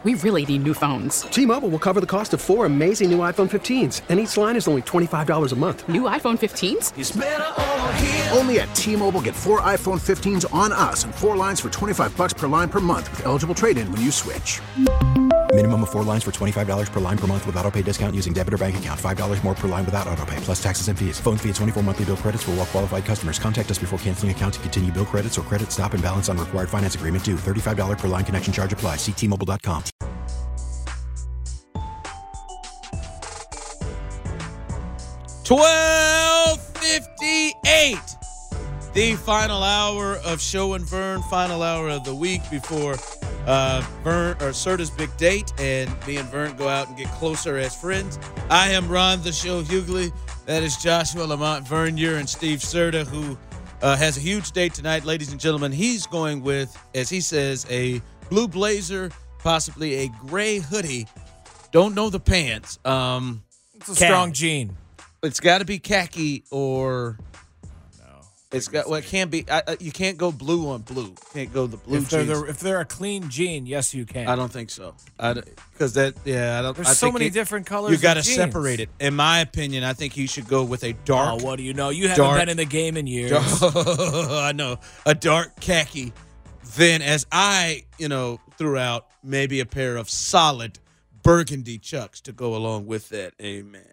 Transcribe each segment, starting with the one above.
We really need new phones. T-Mobile will cover the cost of 4 amazing new iPhone 15s, and each line is only $25 a month. New iPhone 15s? It's better over here. Only at T-Mobile, get 4 iPhone 15s on us and 4 lines for $25 per line per month with eligible trade-in when you switch. Minimum of 4 lines for $25 per line per month with autopay discount using debit or bank account. $5 more per line without autopay, plus taxes and fees. Phone fee at 24 monthly bill credits for well-qualified customers. Contact us before canceling account to continue bill credits or credit stop and balance on required finance agreement due. $35 per line connection charge applies. See T-Mobile.com. $12:58. The final hour of Show and Vern, final hour of the week before Vern or Serta's big date, and me and Vern go out and get closer as friends. I am Ron the Show Hughley. That is Joshua Lamont Vernier and Steve Serta, who has a huge date tonight, ladies and gentlemen. He's going with, as he says, a blue blazer, possibly a gray hoodie. Don't know the pants. It's a strong jean. It's got to be khaki or it's got. Well, it can't be. You can't go blue on blue. Can't go the blue jeans. If they're a clean jean, yes, you can. I don't think so. Because that. Yeah, I don't. There's so many different colors. You got to of jeans. separate it. In my opinion, I think you should go with a dark. Oh, what do you know? You haven't been in the game in years. I know, a dark khaki. Then, as I threw out maybe a pair of solid burgundy chucks to go along with that. Amen.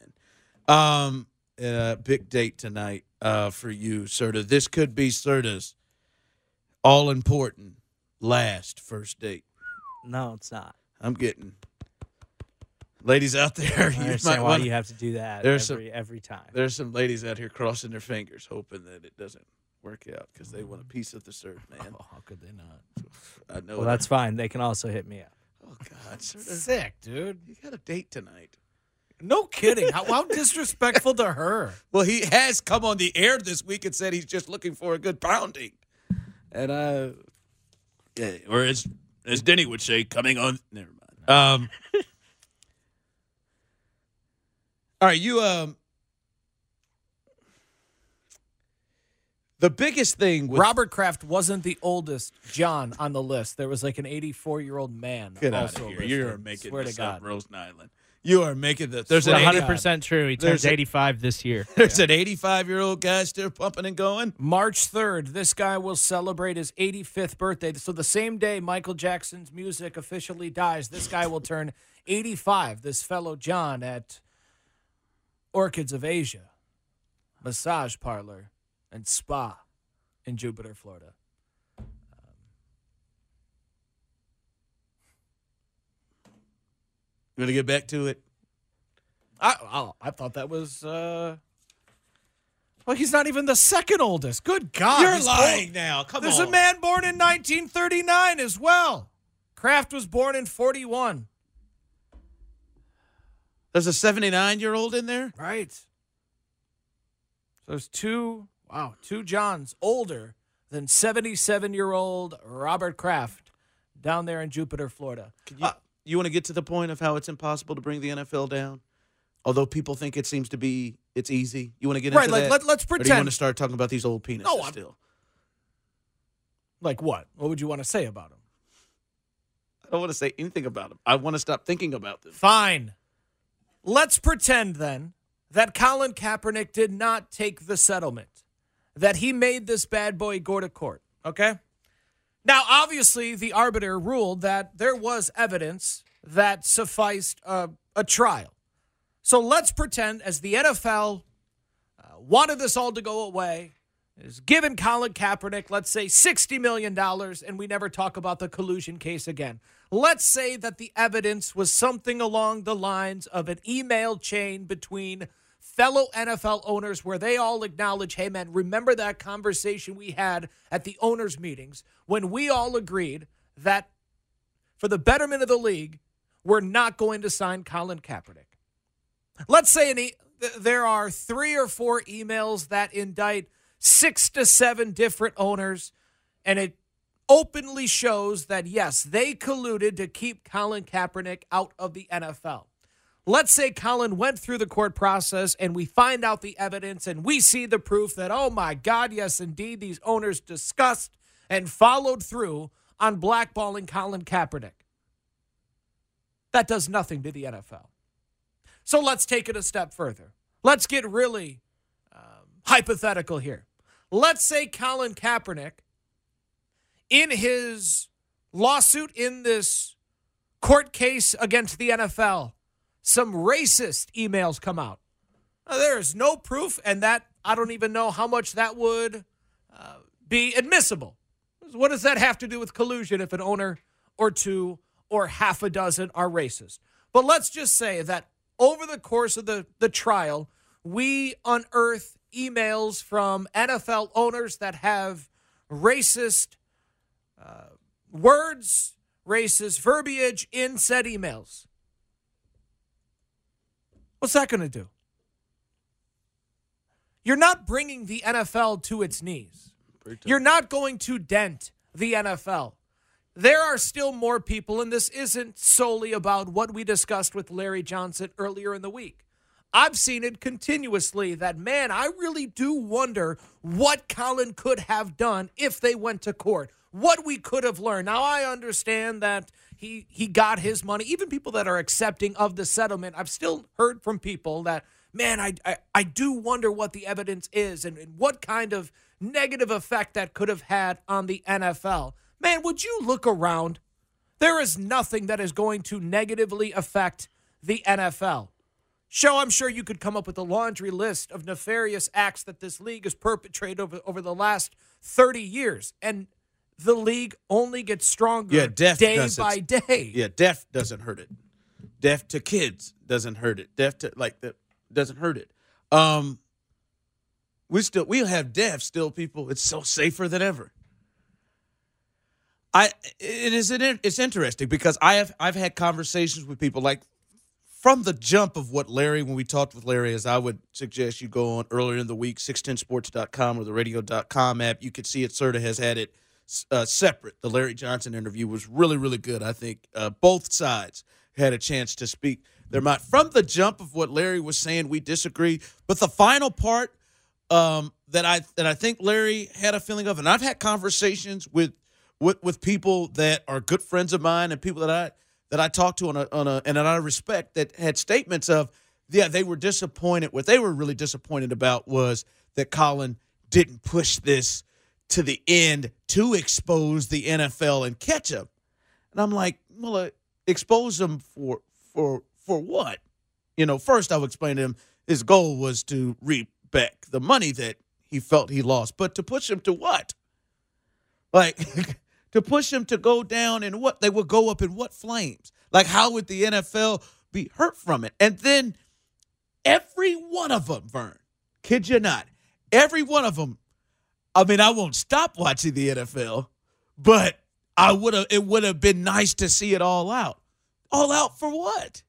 Big date tonight for you, Serta. This could be Serta's all-important last first date. No, it's not. I'm getting ladies out there. I understand why you have to do that every time. There's some ladies out here crossing their fingers, hoping that it doesn't work out because they want a piece of the cert, man. Oh, how could they not? I know. Well, that's fine. They can also hit me up. Oh God, Serta. Sick, dude. You got a date tonight. No kidding. How disrespectful to her. Well, he has come on the air this week and said he's just looking for a good pounding. And yeah, or as Denny would say, coming on. Never mind. All right, you the biggest thing with Robert Kraft wasn't the oldest John on the list. There was like an 84-year-old man. Get out also of here. listed. You're making Swear this to up, God. Rosen Island. You are making this. There's 100% true. He turns 85 this year. There's an 85-year-old guy still pumping and going. March 3rd, this guy will celebrate his 85th birthday. So the same day Michael Jackson's music officially dies, this guy will turn 85, this fellow John at Orchids of Asia, massage parlor, and spa in Jupiter, Florida. You want to get back to it? I thought that was... Well, he's not even the second oldest. Good God. You're lying now. Come on. There's a man born in 1939 as well. Kraft was born in 41. There's a 79-year-old in there? Right. So there's two Johns older than 77-year-old Robert Kraft down there in Jupiter, Florida. You want to get to the point of how it's impossible to bring the NFL down? Although people think it seems to be, it's easy. You want to get into that? Let's pretend. Or do you want to start talking about these old penises still? Like what? What would you want to say about them? I don't want to say anything about them. I want to stop thinking about them. Fine. Let's pretend then that Colin Kaepernick did not take the settlement, that he made this bad boy go to court, okay? Now, obviously, the arbiter ruled that there was evidence that sufficed a trial. So let's pretend as the NFL wanted this all to go away, is given Colin Kaepernick, let's say, $60 million, and we never talk about the collusion case again. Let's say that the evidence was something along the lines of an email chain between fellow NFL owners where they all acknowledge, hey, man, remember that conversation we had at the owners' meetings when we all agreed that for the betterment of the league, we're not going to sign Colin Kaepernick. Let's say there are 3 or 4 emails that indict 6 to 7 different owners, and it openly shows that, yes, they colluded to keep Colin Kaepernick out of the NFL. Let's say Colin went through the court process and we find out the evidence and we see the proof that, oh my God, yes, indeed, these owners discussed and followed through on blackballing Colin Kaepernick. that does nothing to the NFL. So let's take it a step further. Let's get really hypothetical here. Let's say Colin Kaepernick, in his lawsuit in this court case against the NFL, some racist emails come out. Now, there is no proof, and that I don't even know how much that would be admissible. What does that have to do with collusion if an owner or two or half a dozen are racist? But let's just say that over the course of the trial, we unearth emails from NFL owners that have racist words, racist verbiage in said emails. What's that going to do? You're not bringing the NFL to its knees. You're not going to dent the NFL. There are still more people, and this isn't solely about what we discussed with Larry Johnson earlier in the week. I've seen it continuously that, man, I really do wonder what Colin could have done if they went to court, what we could have learned. Now, I understand that he got his money. Even people that are accepting of the settlement, I've still heard from people that, man, I do wonder what the evidence is and what kind of negative effect that could have had on the NFL. Man, would you look around? There is nothing that is going to negatively affect the NFL. I'm sure you could come up with a laundry list of nefarious acts that this league has perpetrated over the last 30 years. And the league only gets stronger day by day. Yeah, deaf doesn't hurt it. Deaf to kids doesn't hurt it. Deaf to, that doesn't hurt it. We have deaf still people. It's so safer than ever. It's interesting because I've had conversations with people like from the jump of what Larry, when we talked with Larry, as I would suggest you go on earlier in the week, 610sports.com or the radio.com app. You could see it sort of has had it separate. The Larry Johnson interview was really, really good. I think both sides had a chance to speak their mind. From the jump of what Larry was saying, we disagree. But the final part that I think Larry had a feeling of, and I've had conversations with people that are good friends of mine and people that I talk to and that I respect, that had statements of, they were disappointed. What they were really disappointed about was that Colin didn't push this to the end to expose the NFL and catch them. And I'm like, well, expose them for what? First I would explain to him his goal was to reap back the money that he felt he lost. But to push him to what? To push him to go down in what? They would go up in what flames? How would the NFL be hurt from it? And then every one of them, Vern, kid you not, every one of them, I won't stop watching the NFL, but it would have been nice to see it all out. All out for what?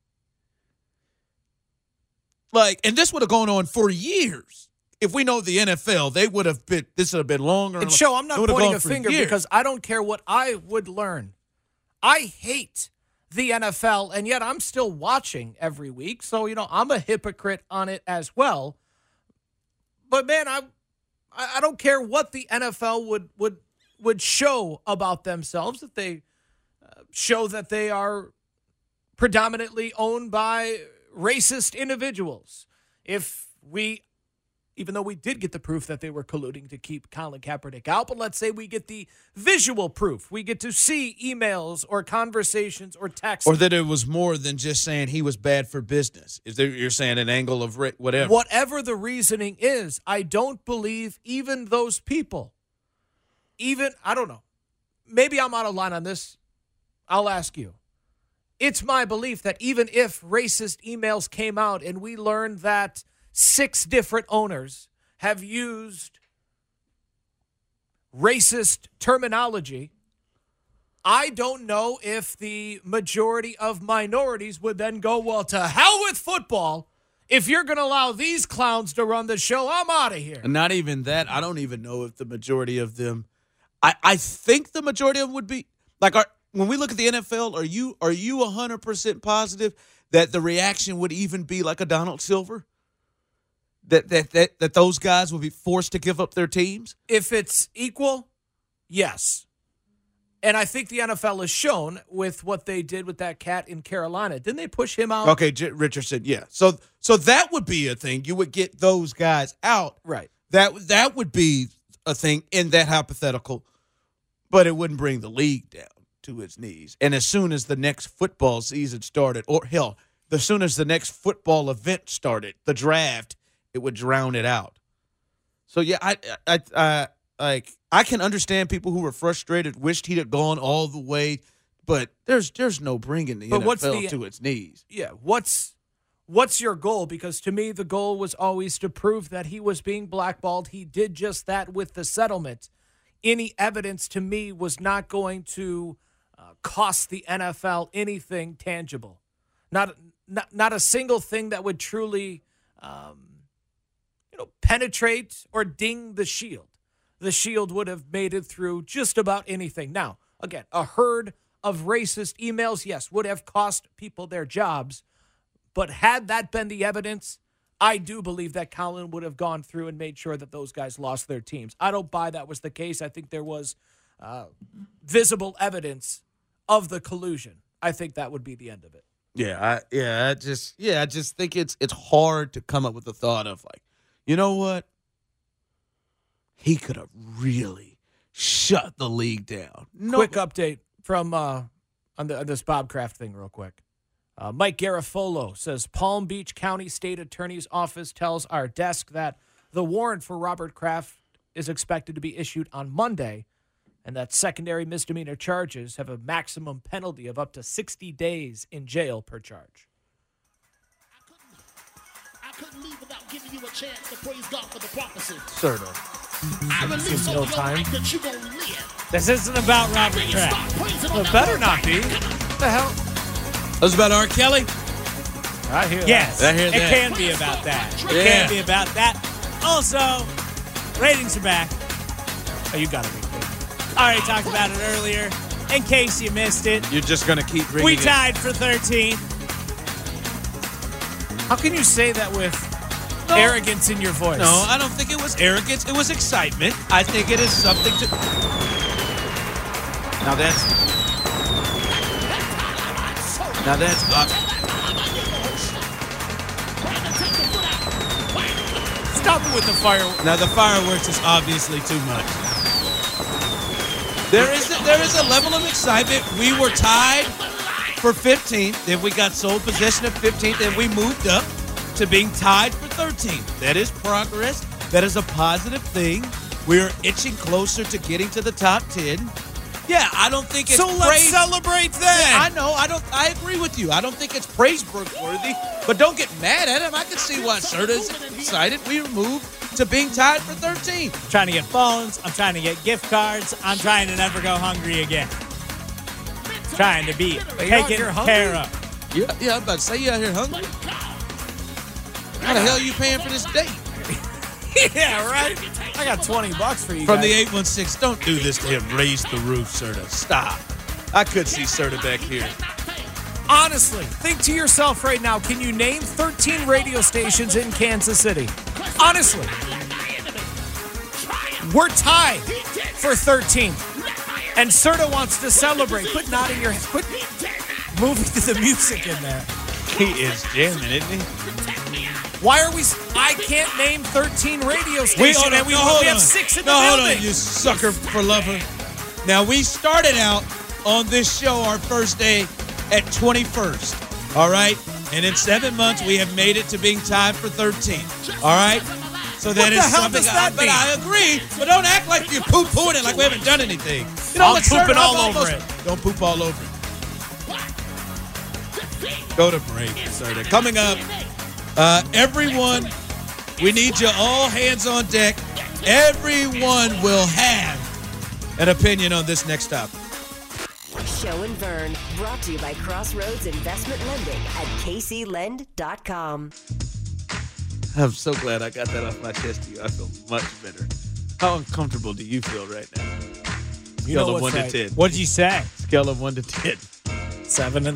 And this would have gone on for years. If we know the NFL, this would have been longer. And I'm not pointing a finger because I don't care what I would learn. I hate the NFL, and yet I'm still watching every week. So, I'm a hypocrite on it as well. But, man, I don't care what the NFL would show about themselves, if they show that they are predominantly owned by racist individuals. Even though we did get the proof that they were colluding to keep Colin Kaepernick out, but let's say we get the visual proof. We get to see emails or conversations or texts. Or that it was more than just saying he was bad for business. You're saying an angle of whatever. Whatever the reasoning is, I don't believe even those people, I don't know. Maybe I'm out of line on this. I'll ask you. It's my belief that even if racist emails came out and we learned that 6 different owners have used racist terminology, I don't know if the majority of minorities would then go, well, to hell with football. If you're going to allow these clowns to run the show, I'm out of here. And not even that. I don't even know if the majority of them, I think the majority of them would be, when we look at the NFL, are you 100% positive that the reaction would even be like a Donald Silver? That those guys will be forced to give up their teams? If it's equal, yes. And I think the NFL has shown with what they did with that cat in Carolina. Didn't they push him out? Okay, Richardson, yeah. So that would be a thing. You would get those guys out. Right. That would be a thing in that hypothetical, but it wouldn't bring the league down to its knees. And as soon as the next football season started, or hell, as soon as the next football event started, the draft, it would drown it out. So yeah, I can understand people who were frustrated, wished he'd have gone all the way, but there's no bringing the NFL to its knees. Yeah, what's your goal? Because to me, the goal was always to prove that he was being blackballed. He did just that with the settlement. Any evidence to me was not going to cost the NFL anything tangible. Not a single thing that would truly, penetrate or ding the shield. The shield would have made it through just about anything. Now, again, a herd of racist emails, yes, would have cost people their jobs. But had that been the evidence, I do believe that Colin would have gone through and made sure that those guys lost their teams. I don't buy that was the case. I think there was visible evidence of the collusion. I think that would be the end of it. I just think it's hard to come up with the thought of like, you know what? He could have really shut the league down. Quick update from on this Bob Kraft thing real quick. Mike Garofolo says Palm Beach County State Attorney's Office tells our desk that the warrant for Robert Kraft is expected to be issued on Monday and that secondary misdemeanor charges have a maximum penalty of up to 60 days in jail per charge. I couldn't leave without giving you a chance to praise God for the prophecy. Sort of. I release on your life that you're going to live. This isn't about Robert Kraft. It better not be. What the hell? That was about R. Kelly? I hear yes, that. It can be about that. It can be about that. Also, ratings are back. Oh, you got to be. Already talked about it earlier. In case you missed it, you're just going to keep bringing we tied for 13th. How can you say that with arrogance in your voice? No, I don't think it was arrogance. It was excitement. I think it is something to... Now that's... Stop it with the fireworks. Now the fireworks is obviously too much. There is a level of excitement. We were tied for 15th. Then we got sole possession of 15th, and we moved up to being tied for 13th. That is progress. That is a positive thing. We are inching closer to getting to the top 10. Yeah, I don't think it's let's celebrate that. Yeah, I agree with you. I don't think it's praiseworthy, but don't get mad at him. I can see why Serta's excited. We moved to being tied for 13th. I'm trying to get phones. I'm trying to get gift cards. I'm trying to never go hungry again. Trying to be taken care of. Yeah, I'm about to say you out here hungry. How the hell are you paying for this date? Yeah, right? I got $20 for you From guys. the 816, don't do this to him. Raise the roof, Serta. Stop. I could see Serta back here. Honestly, think to yourself right now, can you name 13 radio stations in Kansas City? Honestly. We're tied for 13th. And Serta wants to celebrate. Quit nodding your head. Quit moving to the music in there. He is jamming, isn't he? Why are we... I can't name 13 radio stations, and we have 6 in the building. Hold on, you sucker for lover. Now, we started out on this show our first day at 21st, all right? And in 7 months, we have made it to being tied for 13th, all right? So that is something. But I agree, but don't act like you're poo-pooing it like we haven't done anything. You know, I'm pooping all over it. Don't poop all over it. Go to break, Serta. Coming up, everyone, we need you all hands on deck. Everyone will have an opinion on this next topic. Show and Vern, brought to you by Crossroads Investment Lending at kclend.com. I'm so glad I got that off my chest to you. I feel much better. How uncomfortable do you feel right now? Scale of 1 to 10. What'd you say? Scale of 1 to 10. 7.5.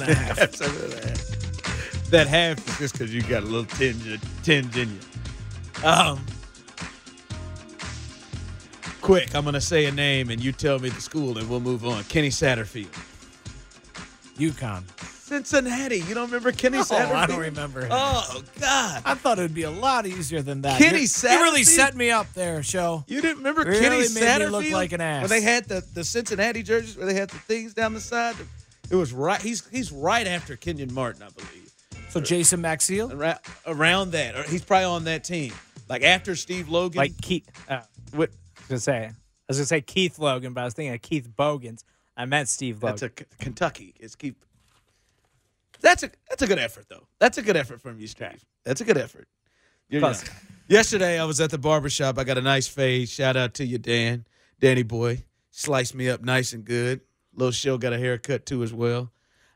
7.5. That half is just because you got a little tinge in you. Quick, I'm going to say a name, and you tell me the school, and we'll move on. Kenny Satterfield. UConn. Cincinnati. You don't remember Kenny Satterfield? I don't remember him. Oh, God. I thought it would be a lot easier than that. Kenny You Satterfield? really set me up there, Show. You didn't remember Really Kenny made Satterfield? me look like an ass. When they had the Cincinnati jerseys, where they had the things down the side. It was right. He's right after Kenyon Martin, I believe. So Jason Maxiel? Around that. Or he's probably on that team. Like after Steve Logan. Like Keith. What? I was going to say Keith Logan, but I was thinking of Keith Bogans. I meant Steve Logan. That's Kentucky. It's Keith. That's a good effort, though. That's a good effort from you, Steve. That's a good effort. Yesterday, I was at the barbershop. I got a nice fade. Shout out to you, Danny boy. Sliced me up nice and good. Little Show got a haircut, too, as well.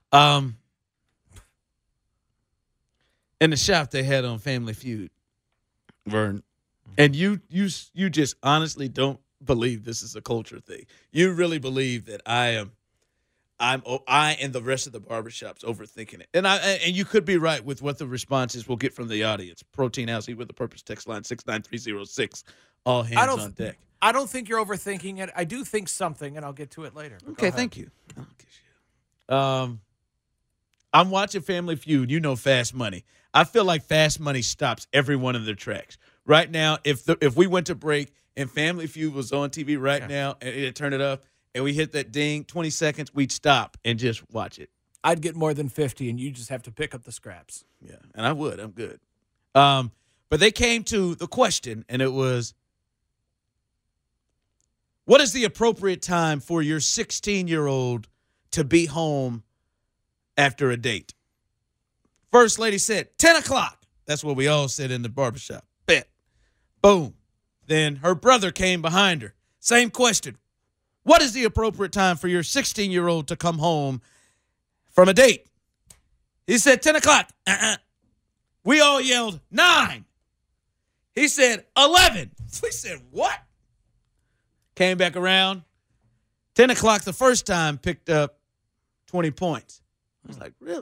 In the shop, they had on Family Feud, Vern. And you just honestly don't believe this is a culture thing. You really believe that I and the rest of the barbershops overthinking it. And you could be right with what the responses we'll get from the audience. Protein House, Eat with a Purpose text line 69306. All hands on deck. I don't think you're overthinking it. I do think something, and I'll get to it later. Okay, thank you. I'm watching Family Feud. You know Fast Money. I feel like Fast Money stops every one of their tracks. Right now, if we went to break and Family Feud was on TV right now and it turned it up and we hit that ding, 20 seconds, we'd stop and just watch it. I'd get more than 50, and you just have to pick up the scraps. Yeah, and I would. I'm good. But they came to the question, and it was, what is the appropriate time for your 16-year-old to be home after a date? First lady said 10 o'clock. That's what we all said in the barbershop. Bet. Boom. Then her brother came behind her. Same question. What is the appropriate time for your 16-year-old to come home from a date? He said 10 o'clock. We all yelled 9. He said 11. We said, what? Came back around. 10 o'clock the first time, picked up 20 points. I was like, really?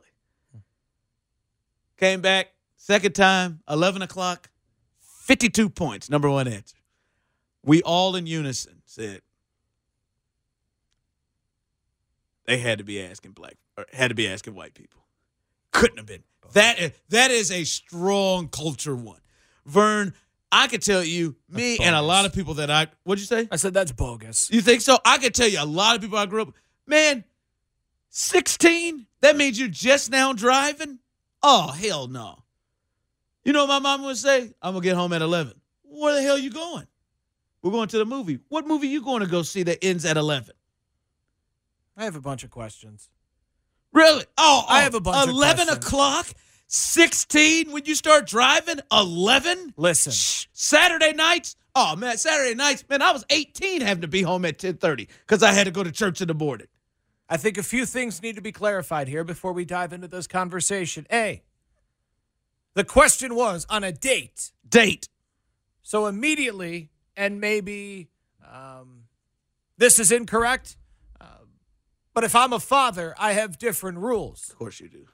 Came back, second time, 11 o'clock, 52 points, number one answer. We all in unison said they had to be asking white people. Couldn't have been. That is a strong culture one. Vern, I could tell you, me and a lot of people that what'd you say? I said that's bogus. You think so? I could tell you a lot of people I grew up, man, 16? That means you're just now driving? Oh, hell no. You know what my mom would say? I'm going to get home at 11. Where the hell are you going? We're going to the movie. What movie you going to go see that ends at 11? I have a bunch of questions. Really? I have a bunch of 11 questions. o'clock? 16 when you start driving? 11? Listen. Saturday nights? Oh, man, Saturday nights. Man, I was 18 having to be home at 10:30 because I had to go to church in the morning. I think a few things need to be clarified here before we dive into this conversation. A, the question was on a date. Date. So immediately, and maybe this is incorrect, but if I'm a father, I have different rules. Of course you do.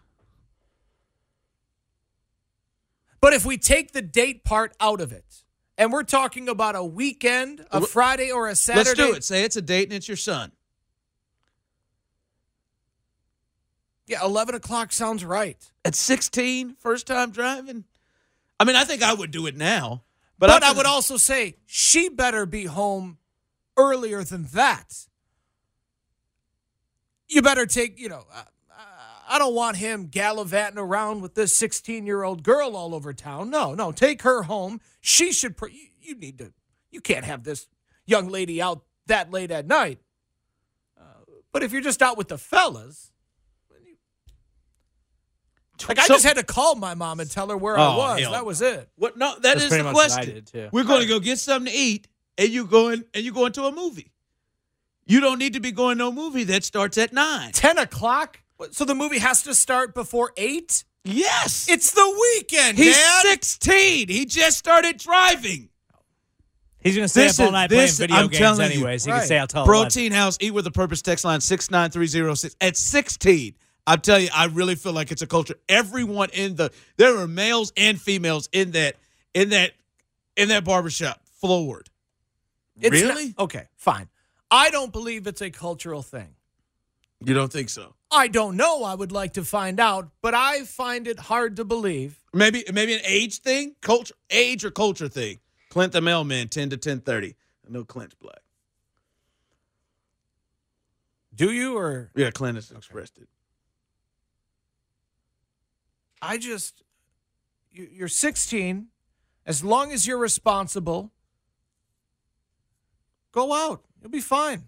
But if we take the date part out of it, and we're talking about a weekend, a Friday or a Saturday. Let's do it. Say it's a date and it's your son. Yeah, 11 o'clock sounds right. At 16, first time driving? I mean, I think I would do it now. But I would also say she better be home earlier than that. You better take, I don't want him gallivanting around with this 16-year-old girl all over town. No, take her home. She should, you can't have this young lady out that late at night. But if you're just out with the fellas, I just had to call my mom and tell her where I was. That was it. What? No, that's the question. We're going to go get something to eat, and you going to a movie. You don't need to be going to a movie that starts at 9. 10 o'clock? So the movie has to start before 8? Yes. It's the weekend, He's Dad. 16. He just started driving. He's going to stay up all night playing video games anyways. He can stay out till 11. Protein House, Eat with a Purpose text line 69306. At 16, I'm telling you, I really feel like it's a culture. Everyone there are males and females in that barbershop floored. Really? Okay, fine. I don't believe it's a cultural thing. You don't think so? I don't know. I would like to find out, but I find it hard to believe. Maybe an age thing? Age or culture thing? Clint the mailman, 10 to 10:30. I know Clint's black. Do you or? Yeah, Clint has expressed it. You're 16. As long as you're responsible, go out. You'll be fine.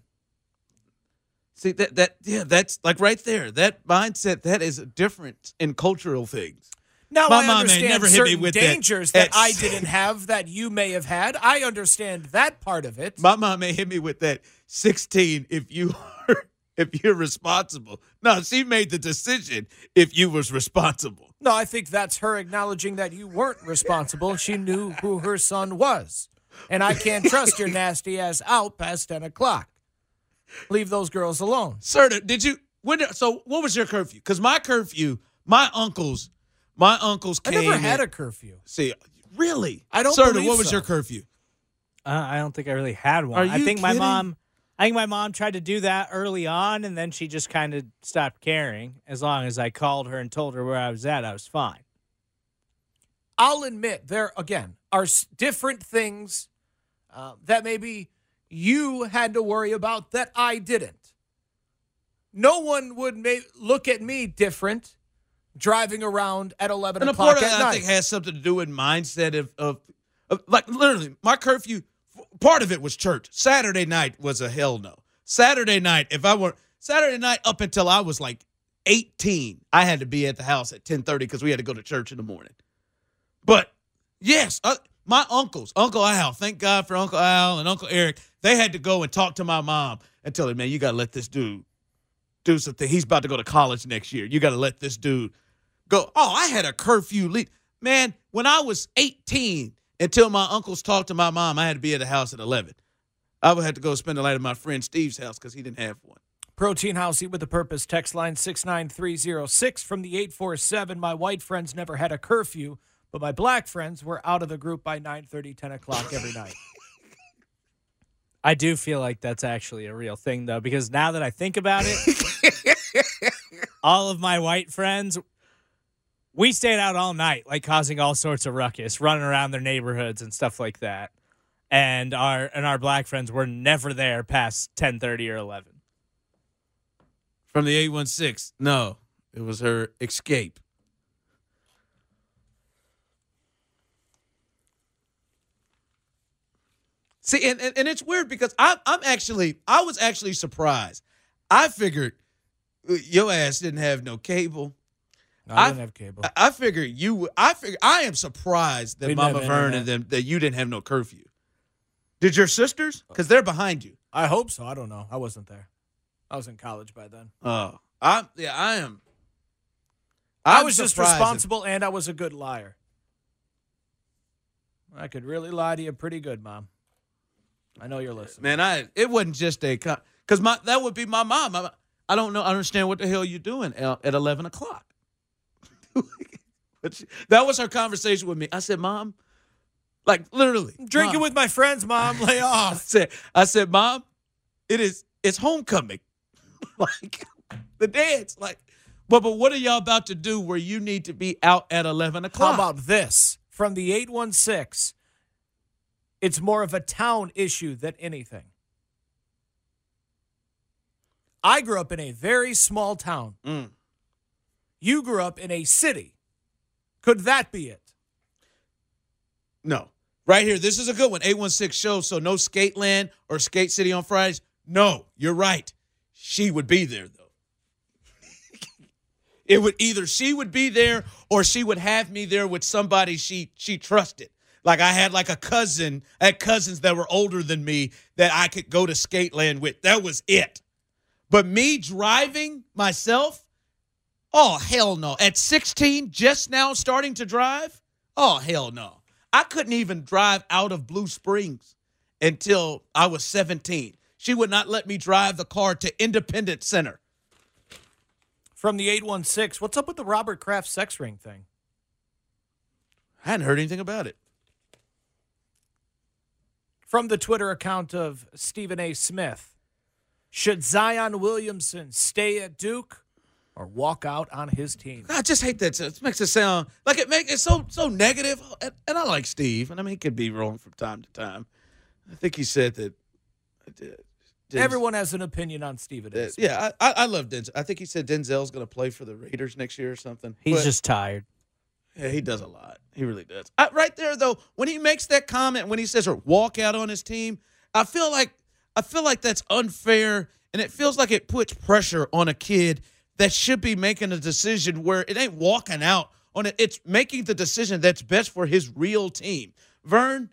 See, that's like right there. That mindset, that is different in cultural things. Now, My I mom understand never hit me certain with dangers that I didn't have that you may have had. I understand that part of it. My mom may hit me with that 16 if you're responsible. No, she made the decision if you was responsible. No, I think that's her acknowledging that you weren't responsible. She knew who her son was. And I can't trust your nasty ass out past 10 o'clock. Leave those girls alone. Sir, so what was your curfew? Because my curfew, my uncles came. I never had a curfew. See, really? I don't Sir, believe what was so. your curfew? I don't think I really had one. Are you I think kidding? my mom tried to do that early on, and then she just kind of stopped caring. As long as I called her and told her where I was at, I was fine. I'll admit there, again, are different things that maybe you had to worry about that I didn't. No one would look at me different driving around at 11 And a o'clock part of at that, night. I think, has something to do with mindset of like literally my curfew. Part of it was church. Saturday night was a hell no. Saturday night up until I was like 18, I had to be at the house at 10:30 because we had to go to church in the morning. But yes, my uncles, Uncle Al, thank God for Uncle Al and Uncle Eric, they had to go and talk to my mom and tell her, man, you got to let this dude do something. He's about to go to college next year. You got to let this dude go. Oh, I had a curfew lead. Man, when I was 18, until my uncles talked to my mom, I had to be at the house at 11. I would have to go spend the night at my friend Steve's house because he didn't have one. Protein House, eat with a purpose. Text line 69306 from the 847. My white friends never had a curfew, but my black friends were out of the group by 9:30, 10 o'clock every night. I do feel like that's actually a real thing, though, because now that I think about it, all of my white friends, we stayed out all night, like causing all sorts of ruckus, running around their neighborhoods and stuff like that. And our black friends were never there past 10:30 or 11. From the 816, no, it was her escape. See, and it's weird because I was actually surprised. I figured your ass didn't have no cable. No, I didn't have cable. I figured you would. I am surprised that We didn't Mama have Vern internet. and them that you didn't have no curfew. Did your sisters? Because they're behind you. I hope so. I don't know. I wasn't there. I was in college by then. Oh, I am. I I'm was just surprised. responsible, and I was a good liar. I could really lie to you pretty good, Mom. I know you're listening. Man, it wasn't just because that would be my mom. I don't know. I understand what the hell you're doing at 11 o'clock. That was her conversation with me. I said, Mom, like literally Drinking Mom. with my friends, Mom. Lay off. I said, Mom, it's homecoming. Like the dance. Like, but what are y'all about to do where you need to be out at 11 o'clock? How about this? From the 816, it's more of a town issue than anything. I grew up in a very small town. You grew up in a city. Could that be it? No. Right here, this is a good one. 816 show, so no Skate Land or Skate City on Fridays. No, you're right. She would be there, though. It would either she would be there or she would have me there with somebody she trusted. Like I had like a cousin, I had cousins that were older than me that I could go to Skate Land with. That was it. But me driving myself, oh, hell no. At 16, just now starting to drive, oh, hell no. I couldn't even drive out of Blue Springs until I was 17. She would not let me drive the car to Independence Center. From the 816, what's up with the Robert Kraft sex ring thing? I hadn't heard anything about it. From the Twitter account of Stephen A. Smith, should Zion Williamson stay at Duke or walk out on his team? I just hate that. It makes it sound like it's so negative. And I like Steve, and I mean he could be wrong from time to time. I think he said that. Everyone has an opinion on Stephen A. Smith. Yeah, I love Denzel. I think he said Denzel's going to play for the Raiders next year or something. He's just tired. Yeah, he does a lot. He really does. Right there, though, when he makes that comment, when he says or walk out on his team, I feel like that's unfair, and it feels like it puts pressure on a kid that should be making a decision where it ain't walking out on it. It's making the decision that's best for his real team. Vern,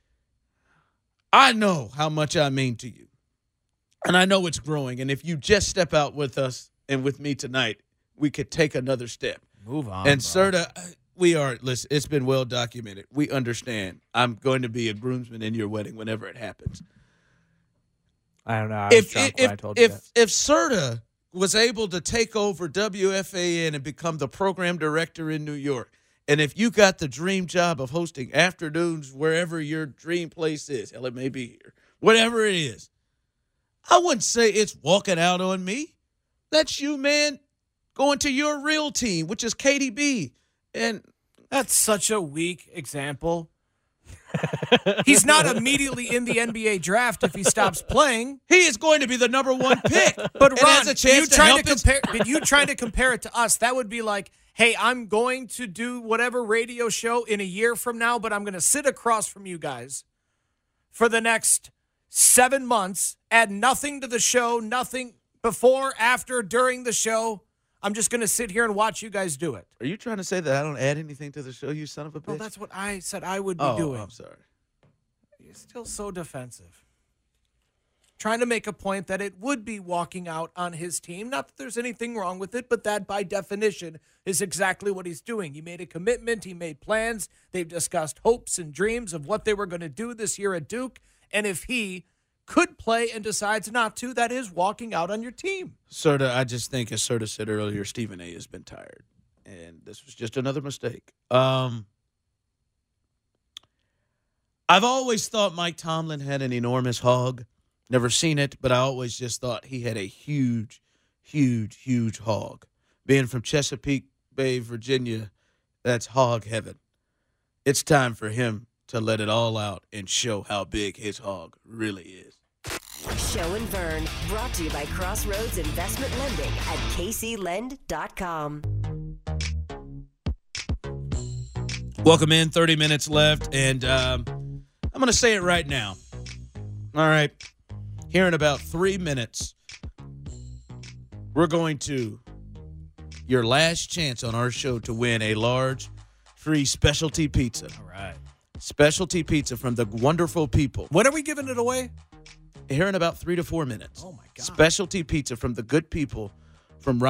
I know how much I mean to you, and I know it's growing, and if you just step out with us and with me tonight, we could take another step. Move on. And Serta, listen, it's been well documented. We understand. I'm going to be a groomsman in your wedding whenever it happens. I don't know. I was drunk when I told you that. If Serta was able to take over WFAN and become the program director in New York, and if you got the dream job of hosting afternoons wherever your dream place is, hell, it may be here, whatever it is, I wouldn't say it's walking out on me. That's you, man, going to your real team, which is KDB. And that's such a weak example. He's not immediately in the NBA draft if he stops playing. He is going to be the number one pick. But Ron, has a chance to help you trying to compare it to us, that would be like, hey, I'm going to do whatever radio show in a year from now, but I'm going to sit across from you guys for the next 7 months, add nothing to the show, nothing before, after, during the show. I'm just going to sit here and watch you guys do it. Are you trying to say that I don't add anything to the show, you son of a bitch? Well, that's what I said I would be doing. I'm sorry. You're still so defensive. Trying to make a point that it would be walking out on his team. Not that there's anything wrong with it, but that by definition is exactly what he's doing. He made a commitment. He made plans. They've discussed hopes and dreams of what they were going to do this year at Duke. And if he could play and decides not to, that is walking out on your team. Serta, I just think, as Serta said earlier, Stephen A. has been tired. And this was just another mistake. I've always thought Mike Tomlin had an enormous hog. Never seen it, but I always just thought he had a huge, huge, huge hog. Being from Chesapeake Bay, Virginia, that's hog heaven. It's time for him to let it all out and show how big his hog really is. Show and Vern, brought to you by Crossroads Investment Lending at kclend.com. Welcome in, 30 minutes left, and I'm going to say it right now. All right, here in about 3 minutes, we're going to, your last chance on our show to win a large free specialty pizza. All right. Specialty pizza from the wonderful people. When are we giving it away? Here in about 3 to 4 minutes. Oh, my God. Specialty pizza from the good people from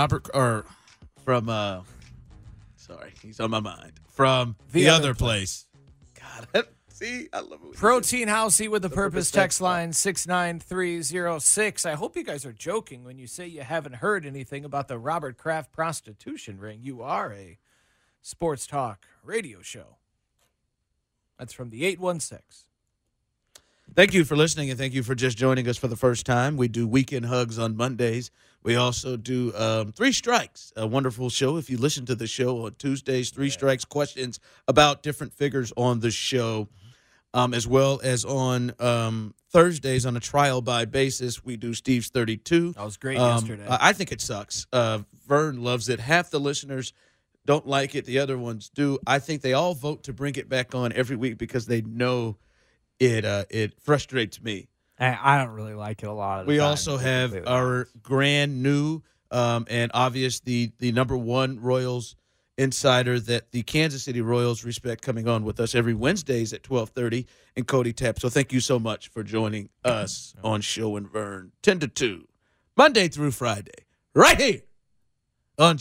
sorry, he's on my mind. From the other place. God, see, I love it. Protein Housey with the Purpose text line 69306. I hope you guys are joking when you say you haven't heard anything about the Robert Kraft prostitution ring. You are a sports talk radio show. That's from the 816. Thank you for listening, and thank you for just joining us for the first time. We do Weekend Hugs on Mondays. We also do Three Strikes, a wonderful show. If you listen to the show on Tuesdays, Three Strikes, questions about different figures on the show, as well as on Thursdays on a trial-by basis. We do Steve's 32. That was great yesterday. I think it sucks. Vern loves it. Half the listeners don't like it. The other ones do. I think they all vote to bring it back on every week because they know it frustrates me. I don't really like it a lot. We also have our brand new and obvious the number one Royals insider that the Kansas City Royals respect coming on with us every Wednesdays at 12:30, and Cody Tapp. So thank you so much for joining us on Show and Vern 10 to 2, Monday through Friday, right here on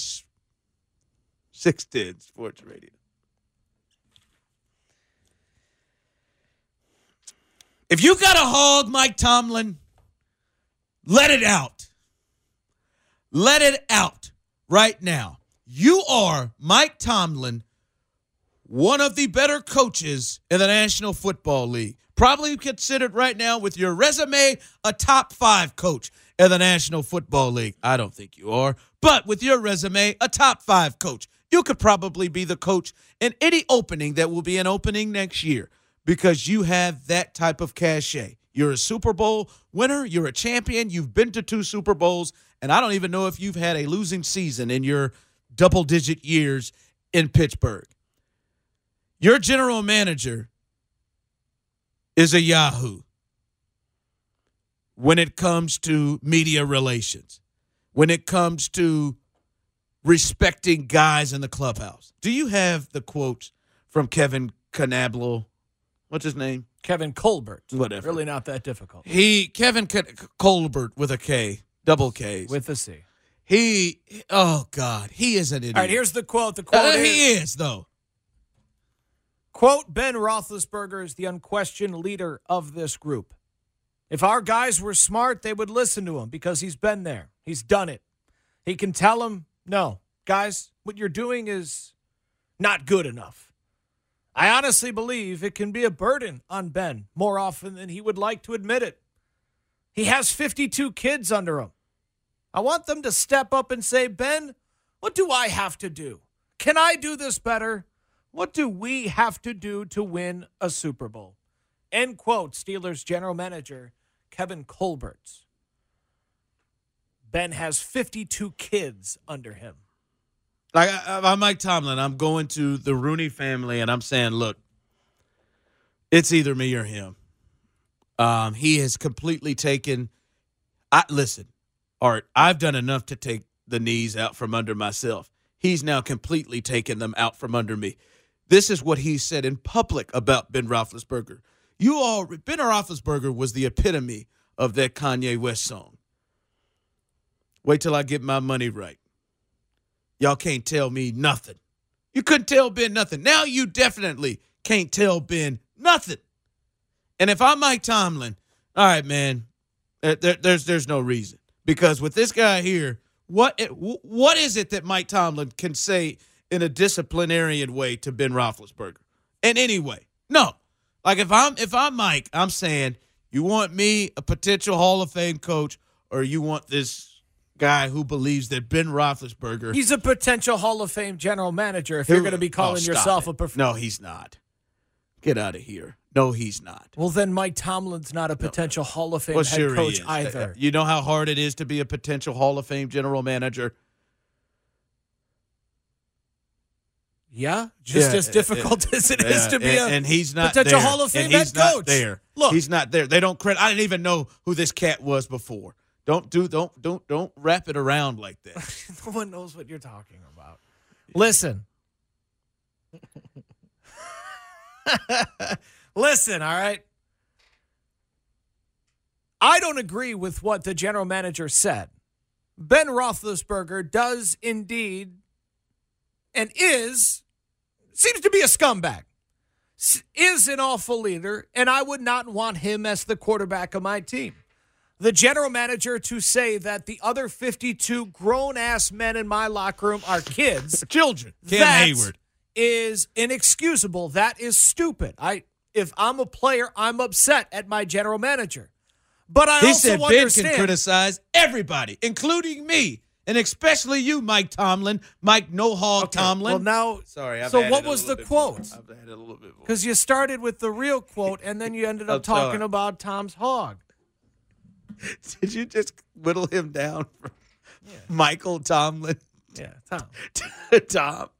610 Sports Radio. If you got a hog, Mike Tomlin, let it out. Let it out right now. You are Mike Tomlin one of the better coaches in the National Football League. Probably considered right now with your resume a top 5 coach in the National Football League. I don't think you are. But with your resume, a top 5 coach. You could probably be the coach in any opening that will be an opening next year because you have that type of cachet. You're a Super Bowl winner. You're a champion. You've been to 2 Super Bowls. And I don't even know if you've had a losing season in your double-digit years in Pittsburgh. Your general manager is a yahoo when it comes to media relations, when it comes to respecting guys in the clubhouse. Do you have the quotes from Kevin Knabel? What's his name? Kevin Colbert. Whatever. Really not that difficult. Kevin Colbert with a K, double Ks. With a C. Oh, God, he is an idiot. All right, here's the quote. The quote he is, though. Quote, Ben Roethlisberger is the unquestioned leader of this group. If our guys were smart, they would listen to him because he's been there. He's done it. He can tell them, no, guys, what you're doing is not good enough. I honestly believe it can be a burden on Ben more often than he would like to admit it. He has 52 kids under him. I want them to step up and say, Ben, what do I have to do? Can I do this better? What do we have to do to win a Super Bowl? End quote, Steelers general manager Kevin Colbert. Ben has 52 kids under him. Like I'm Mike Tomlin. I'm going to the Rooney family, and I'm saying, look, it's either me or him. He has completely taken listen, Art, I've done enough to take the knees out from under myself. He's now completely taken them out from under me. This is what he said in public about Ben Roethlisberger. Ben Roethlisberger was the epitome of that Kanye West song. Wait till I get my money right. Y'all can't tell me nothing. You couldn't tell Ben nothing. Now you definitely can't tell Ben nothing. And if I'm Mike Tomlin, all right, man, there's no reason. Because with this guy here, what is it that Mike Tomlin can say in a disciplinarian way to Ben Roethlisberger? In any way. No. Like if I'm Mike, I'm saying, you want me, a potential Hall of Fame coach, or you want this guy who believes that Ben Roethlisberger... He's a potential Hall of Fame general manager if you're going to be calling yourself a professional. No, he's not. Get out of here. No, he's not. Well, then Mike Tomlin's not a potential Hall of Fame head coach either. You know how hard it is to be a potential Hall of Fame general manager? Yeah, just as difficult as it is to be and he's not potential there. Hall of Fame and head he's not coach. There. Look, he's not there. They don't credit. I didn't even know who this cat was before. Don't wrap it around like that. No one knows what you're talking about. Listen. Listen, all right? I don't agree with what the general manager said. Ben Roethlisberger does indeed and seems to be a scumbag, is an awful leader, and I would not want him as the quarterback of my team. The general manager to say that the other 52 grown-ass men in my locker room are kids. Children. Cam Hayward. Is inexcusable. That is stupid. If I'm a player, I'm upset at my general manager. But I also said understand. Ben can criticize everybody, including me, and especially you, Mike Tomlin, Mike No Hog Tomlin. Well, now, sorry. So what was the quote? I've added a little bit more. Because you started with the real quote, and then you ended up talking about Tom's hog. Did you just whittle him down from Michael Tomlin? Yeah, Tom. Tom.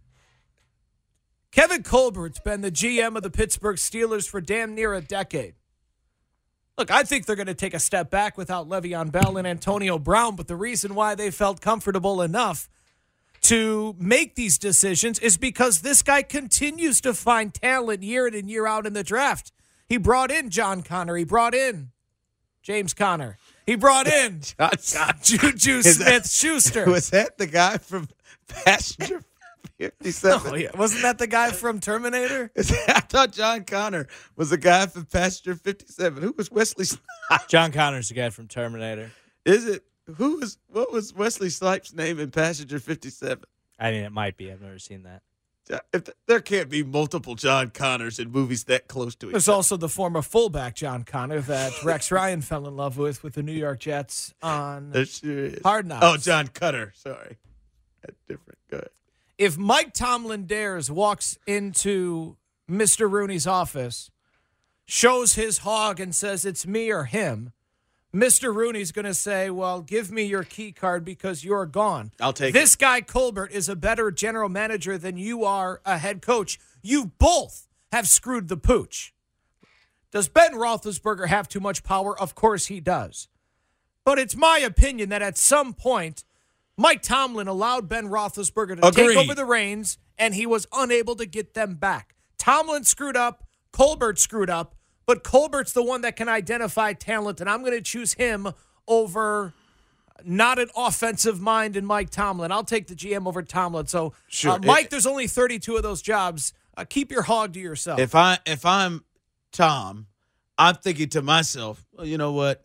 Kevin Colbert's been the GM of the Pittsburgh Steelers for damn near a decade. Look, I think they're going to take a step back without Le'Veon Bell and Antonio Brown, but the reason why they felt comfortable enough to make these decisions is because this guy continues to find talent year in and year out in the draft. He brought in John Connor. He brought in James Conner. He brought in Juju Smith-Schuster. Was that the guy from Passenger 57? No, yeah. Wasn't that the guy from Terminator? I thought John Connor was the guy from Passenger 57. Who was Wesley Snipes? John Connor's the guy from Terminator. Is it? What was Wesley Snipes' name in Passenger 57? I mean, it might be. I've never seen that. There can't be multiple John Connors in movies that close to each There's other. also the former fullback John Connor that Rex Ryan fell in love with the New York Jets on Hard Knocks. Oh, John Cutter. Sorry. That's different. Good. If Mike Tomlin dares walks into Mr. Rooney's office, shows his hog and says it's me or him, Mr. Rooney's going to say, well, give me your key card because you're gone. I'll take this guy, Colbert, is a better general manager than you are a head coach. You both have screwed the pooch. Does Ben Roethlisberger have too much power? Of course he does. But it's my opinion that at some point, Mike Tomlin allowed Ben Roethlisberger to take over the reins, and he was unable to get them back. Tomlin screwed up. Colbert screwed up. But Colbert's the one that can identify talent, and I'm going to choose him over not an offensive mind in Mike Tomlin. I'll take the GM over Tomlin. So, sure. Mike, there's only 32 of those jobs. Keep your hog to yourself. If I'm Tom, I'm thinking to myself, well, you know what?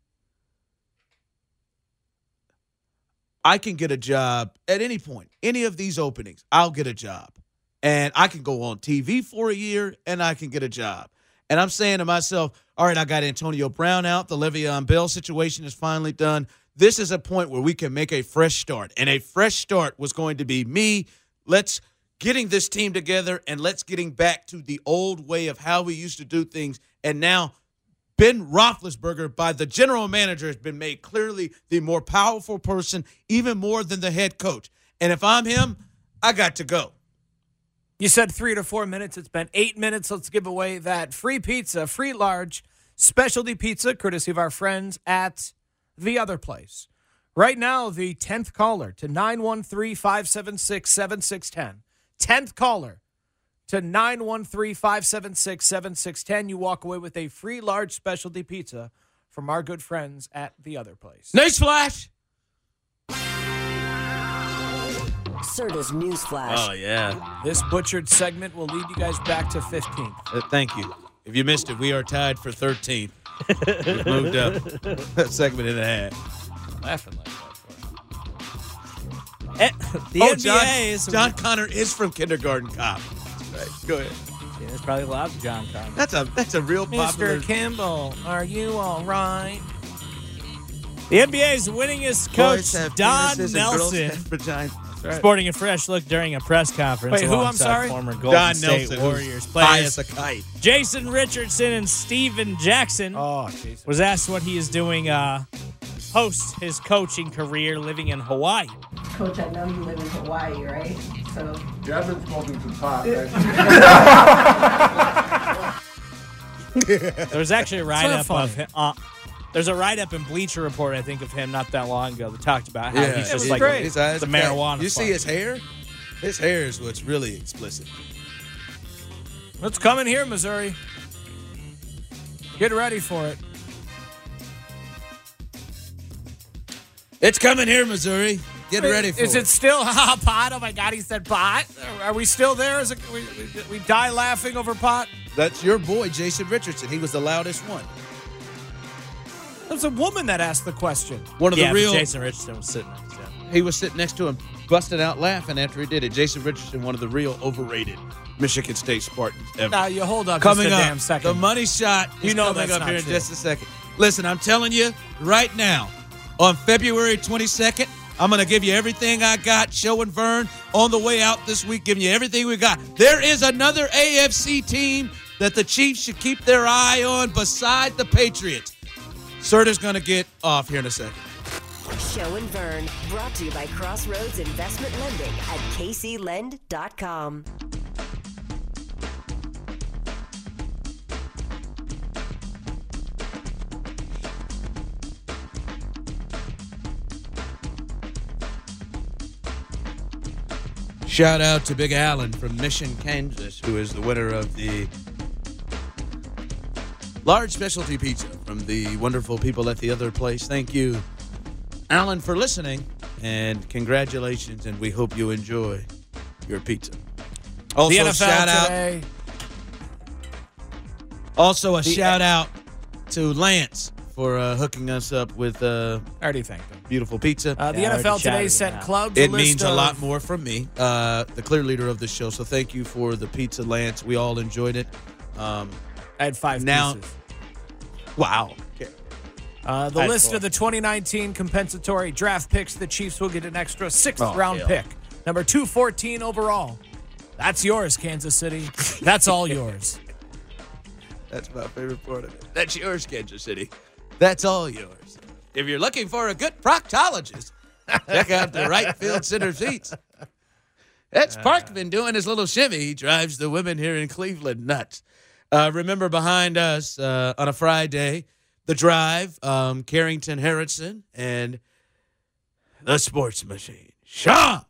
I can get a job at any point. Any of these openings, I'll get a job. And I can go on TV for a year, and I can get a job. And I'm saying to myself, all right, I got Antonio Brown out. The Le'Veon Bell situation is finally done. This is a point where we can make a fresh start. And a fresh start was going to be me. Let's getting this team together and let's getting back to the old way of how we used to do things. And now Ben Roethlisberger, by the general manager, has been made clearly the more powerful person, even more than the head coach. And if I'm him, I got to go. You said 3 to 4 minutes. It's been 8 minutes. Let's give away that free pizza, free large specialty pizza, courtesy of our friends at The Other Place. Right now, the 10th caller to 913-576-7610. 10th caller to 913-576-7610. You walk away with a free large specialty pizza from our good friends at The Other Place. Nice flash. Serta's News Flash. Oh, yeah. This butchered segment will lead you guys back to 15th. Thank you. If you missed it, we are tied for 13th. We've moved up a segment and a half. Laughing like that. The NBA is... John Connor is from Kindergarten Cop. Right. Go ahead. Yeah, there's probably lots of John Connor. That's a real popular... Mr. Kimball, are you all right? The NBA's winningest coach, Don Nelson, sporting a fresh look during a press conference. Wait, who? I'm sorry? Former Golden Don State Nelson, Warriors high players as a kite. Jason Richardson and Steven Jackson was asked what he is doing post his coaching career living in Hawaii. Coach, I know you live in Hawaii, right? So yeah, I've been smoking some pot. There's actually a write-up of him. There's a write-up in Bleacher Report, I think, of him not that long ago that talked about how he's just like his eyes the marijuana. You see his hair? His hair is what's really explicit. What's coming here, Missouri? Get ready for it. It's coming here, Missouri. Get ready for it. Is it still pot? Oh, my God, he said pot. Are we still there? Is it, we die laughing over pot? That's your boy, Jason Richardson. He was the loudest one. It was a woman that asked the question. One of the real... Jason Richardson was sitting next to him. He was sitting next to him, busted out laughing after he did it. Jason Richardson, one of the real overrated Michigan State Spartans ever. Now, you hold up coming just a up, damn second. The money shot is coming up here in just a second. Listen, I'm telling you right now, on February 22nd, I'm going to give you everything I got. Show and Vern on the way out this week, giving you everything we got. There is another AFC team that the Chiefs should keep their eye on beside the Patriots. Serta's going to get off here in a second. Show and Vern, brought to you by Crossroads Investment Lending at kclend.com. Shout out to Big Allen from Mission, Kansas, who is the winner of the large specialty pizza from the wonderful people at The Other Place. Thank you, Alan, for listening, and congratulations, and we hope you enjoy your pizza. Also, the NFL shout today. out. Also, a shout out to Lance for hooking us up with I already thanked them. Beautiful pizza. The NFL Today sent clubs. It means a lot more from me, the clear leader of the show. So thank you for the pizza, Lance. We all enjoyed it. I had 5 now, pieces. Wow. Okay. The list of the 2019 compensatory draft picks, the Chiefs will get an extra 6th round pick. Number 214 overall. That's yours, Kansas City. That's all yours. That's my favorite part of it. That's yours, Kansas City. That's all yours. If you're looking for a good proctologist, check out the right field center seats. That's Parkman doing his little shimmy. He drives the women here in Cleveland nuts. Remember, behind us on a Friday, The Drive, Carrington Harrison, and the Sports Machine, Sean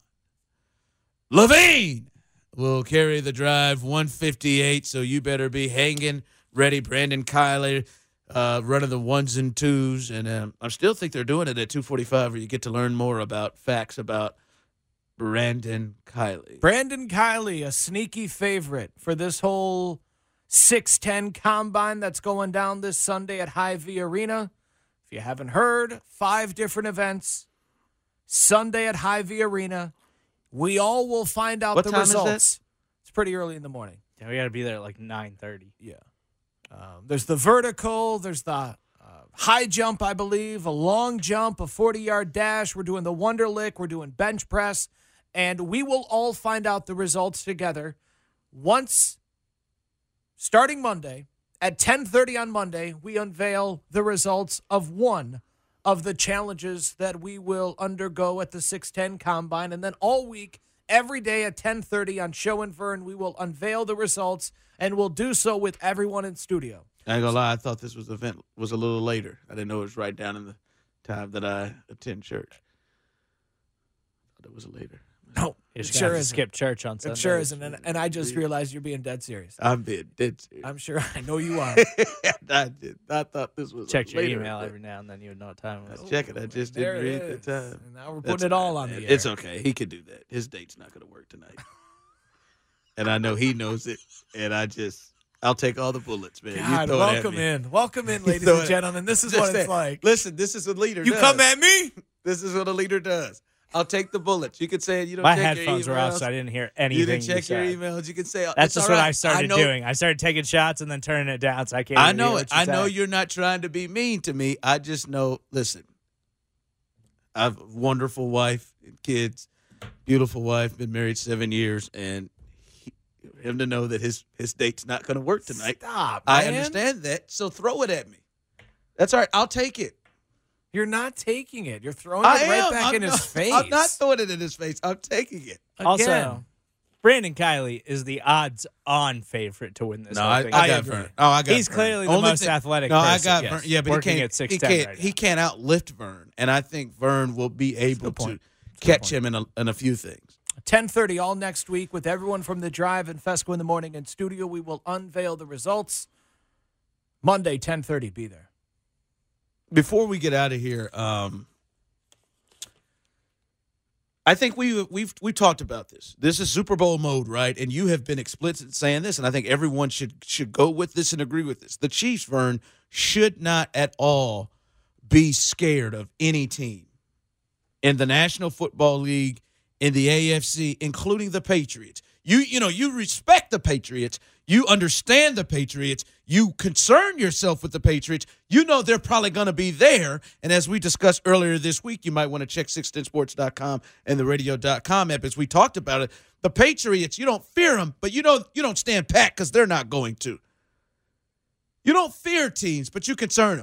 Levine, will carry The Drive 158, so you better be hanging ready. Brandon Kiley running the 1s and 2s, and I still think they're doing it at 245 where you get to learn more about facts about Brandon Kiley. Brandon Kiley, a sneaky favorite for this whole 6'10" combine that's going down this Sunday at Hy-Vee Arena. If you haven't heard, 5 different events. Sunday at Hy-Vee Arena. We all will find out the results. It's pretty early in the morning. Yeah, we got to be there at like 9:30. Yeah. There's the vertical. There's the high jump, I believe, a long jump, a 40-yard dash. We're doing the Wonderlick. We're doing bench press. And we will all find out the results together once, starting Monday, at 10:30 on Monday, we unveil the results of one of the challenges that we will undergo at the 6'10" Combine. And then all week, every day at 10:30 on Show and Vern, we will unveil the results, and we'll do so with everyone in studio. I ain't gonna lie, I thought this event was a little later. I didn't know it was right down in the time that I attend church. I thought it was later. No, it sure isn't. Skip church on Sunday. It sure isn't, and I just realized you're being dead serious. I'm being dead serious. I'm sure. I know you are. I did. I thought this was check your later email every now and then. You would know what time it was. I check it. I just didn't read the time. And now we're putting it all on the air. It's okay. He could do that. His date's not going to work tonight, and I know he knows it. And I'll take all the bullets, man. God, you throw welcome it at me. Welcome in, ladies and gentlemen. This is what it's like. Listen, this is what a leader does. You come at me? This is what a leader does. I'll take the bullets. You could say you don't My check your emails. headphones were off, so I didn't hear anything. You didn't check you your said. emails. You can say that's just what I started doing. I started taking shots and then turning it down, so I can't. I know hear it. I know you're not trying to be mean to me. I just know. Listen, I have a wonderful wife and kids, beautiful wife. Been married 7 years, and him to know that his date's not going to work tonight. Stop, man. I understand that. So throw it at me. That's all right. I'll take it. You're not taking it. You're throwing it right back in his face. I'm not throwing it in his face. I'm taking it. Also, Brandon Kiley is the odds-on favorite to win this. No, whole thing. I got Vern. Oh, I got He's Vern. clearly the Only most athletic. No, person, I got yes, Vern. Yeah, but working he at 6'10" can't. right He now. can't outlift Vern, and I think Vern will be able to catch him in a few things. 10:30 all next week with everyone from The Drive and Fesco in the Morning in studio. We will unveil the results. Monday, 10:30. Be there. Before we get out of here, I think we've talked about this. This is Super Bowl mode, right? And you have been explicit saying this, and I think everyone should go with this and agree with this. The Chiefs, Vern, should not at all be scared of any team in the National Football League, in the AFC, including the Patriots. You respect the Patriots. You understand the Patriots. You concern yourself with the Patriots. You know they're probably going to be there. And as we discussed earlier this week, you might want to check 610sports.com and the radio.com app as we talked about it. The Patriots, you don't fear them, but you don't stand pat because they're not going to. You don't fear teams, but you concern them.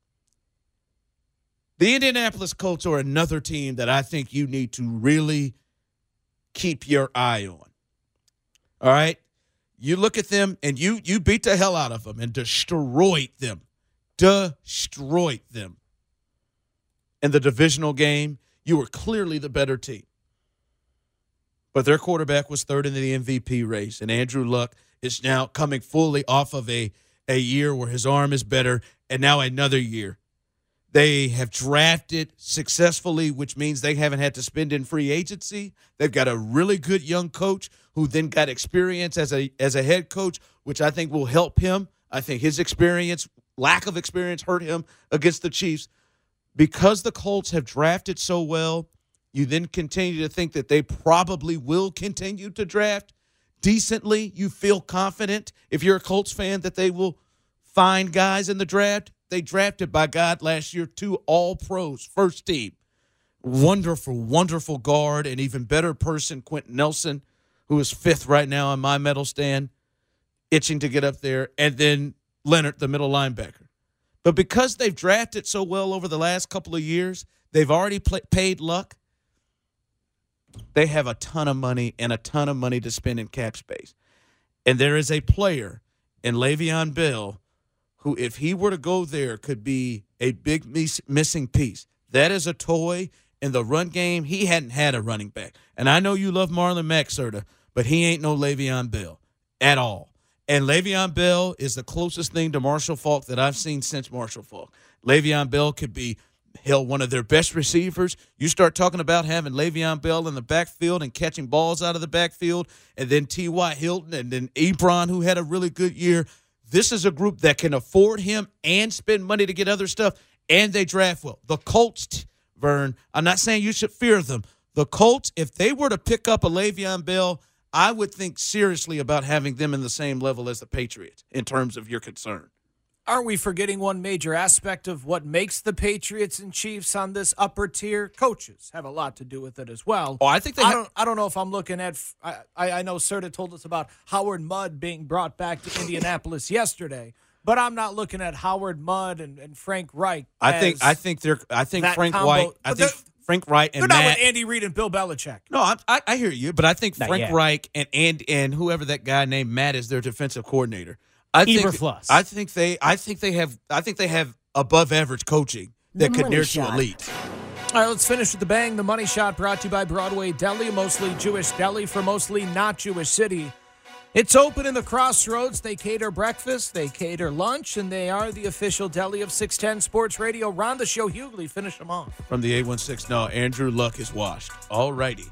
The Indianapolis Colts are another team that I think you need to really keep your eye on. All right? You look at them, and you beat the hell out of them and destroyed them. Destroyed them. In the divisional game, you were clearly the better team. But their quarterback was third in the MVP race, and Andrew Luck is now coming fully off of a year where his arm is better, and now another year. They have drafted successfully, which means they haven't had to spend in free agency. They've got a really good young coach who then got experience as a head coach, which I think will help him. I think his experience lack of experience hurt him against the Chiefs. Because the Colts have drafted so well, you then continue to think that they probably will continue to draft decently. You feel confident, if you're a Colts fan, that they will find guys in the draft. They drafted, by God, last year 2 All-Pros, first team. Wonderful, wonderful guard, and even better person, Quentin Nelson, who is 5th right now on my medal stand, itching to get up there, and then Leonard, the middle linebacker. But because they've drafted so well over the last couple of years, they've already paid Luck. They have a ton of money and a ton of money to spend in cap space. And there is a player in Le'Veon Bell who, if he were to go there, could be a big missing piece. That is a toy in the run game. He hadn't had a running back. And I know you love Marlon Mack, Serta, but he ain't no Le'Veon Bell at all. And Le'Veon Bell is the closest thing to Marshall Faulk that I've seen since Marshall Faulk. Le'Veon Bell could be, hell, one of their best receivers. You start talking about having Le'Veon Bell in the backfield and catching balls out of the backfield, and then T.Y. Hilton, and then Ebron, who had a really good year. This is a group that can afford him and spend money to get other stuff, and they draft well. The Colts, Vern, I'm not saying you should fear them. The Colts, if they were to pick up a Le'Veon Bell, I would think seriously about having them in the same level as the Patriots in terms of your concern. Aren't we forgetting one major aspect of what makes the Patriots and Chiefs on this upper tier? Coaches have a lot to do with it as well. Oh, I think they I don't know if I'm looking at I know Serta told us about Howard Mudd being brought back to Indianapolis yesterday, but I'm not looking at Howard Mudd and Frank Reich. I think Frank White. I think Frank Reich and they're Matt. not with Andy Reid and Bill Belichick. No, I hear you, but I think Frank Reich and whoever that guy named Matt is their defensive coordinator. I think they have above average coaching that could near to elite. All right, let's finish with the bang. The Money Shot brought to you by Broadway Deli, a mostly Jewish deli for mostly not Jewish city. It's open in the Crossroads. They cater breakfast, they cater lunch, and they are the official deli of 610 Sports Radio. Ron the Show Hughley, finish them off. From the 816, no, Andrew Luck is washed. All righty.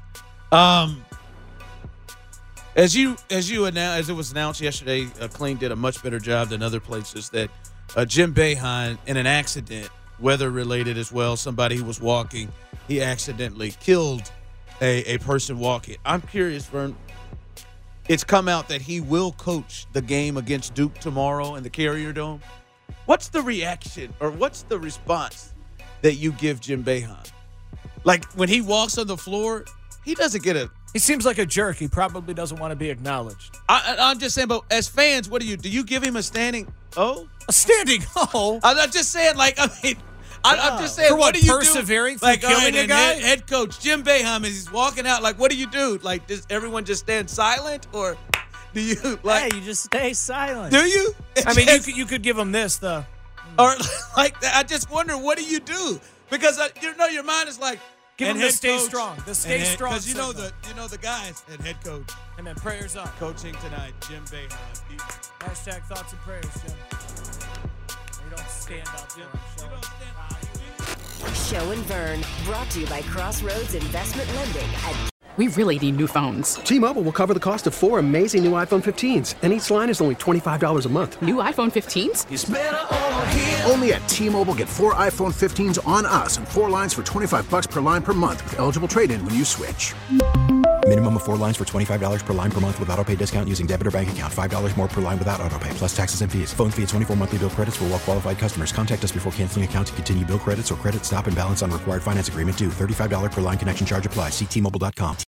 As it was announced yesterday, Clean did a much better job than other places, that Jim Boeheim, in an accident, weather-related as well, somebody who was walking, he accidentally killed a person walking. I'm curious, Vern, it's come out that he will coach the game against Duke tomorrow in the Carrier Dome. What's the reaction or what's the response that you give Jim Boeheim? Like, when he walks on the floor, he doesn't get a... He seems like a jerk. He probably doesn't want to be acknowledged. I'm just saying, but as fans, what do you give him a standing O? A standing O? I'm just saying, I'm just saying, for what do you persevering do? through killing a guy? Head coach Jim Boeheim, as he's walking out, what do you do? Does everyone just stand silent, or do you you just stay silent? Do you? I mean, you could give him this, or I just wonder, what do you do? Because your mind is like, give him the stay strong. The stay strong. Because you know the guys and head coach. And then prayers up. Coaching tonight, Jim Boeheim. Hashtag thoughts and prayers, Jim. You don't stand up, Jim. You don't stand up. Show and Vern, brought to you by Crossroads Investment Lending at... We really need new phones. T-Mobile will cover the cost of 4 amazing new iPhone 15s, and each line is only $25 a month. New iPhone 15s? It's better over here. Only at T-Mobile, get 4 iPhone 15s on us and 4 lines for $25 per line per month with eligible trade-in when you switch. Minimum of 4 lines for $25 per line per month with auto-pay discount using debit or bank account. $5 more per line without auto-pay, plus taxes and fees. Phone fee at 24 monthly bill credits for well-qualified customers. Contact us before canceling account to continue bill credits or credit stop and balance on required finance agreement due. $35 per line connection charge applies. See T-Mobile.com.